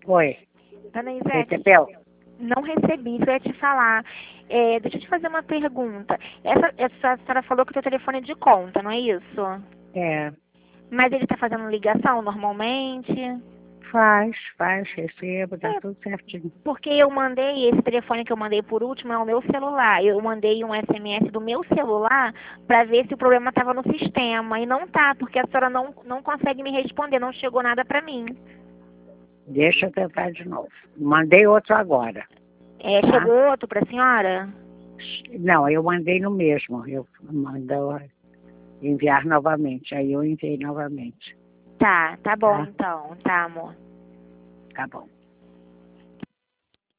Oi, Dona Ivete, recebeu? não recebi, isso eu ia te falar. Deixa eu te fazer uma pergunta. Essa senhora falou que o seu telefone é de conta, não é isso? É, Mas ele está fazendo ligação normalmente? faz, recebo, tá tudo certinho. Porque eu mandei, esse telefone que eu mandei por último é o meu celular. Eu mandei um SMS do meu celular para ver se o problema estava no sistema. E não tá, porque a senhora não consegue me responder, não chegou nada para mim. Deixa eu tentar de novo. Mandei outro agora. Tá? Chegou outro para a senhora? Não, eu mandei no mesmo. Eu mando enviar novamente. Aí eu enviei novamente. Tá bom Tá? então, tá, amor. Tá bom.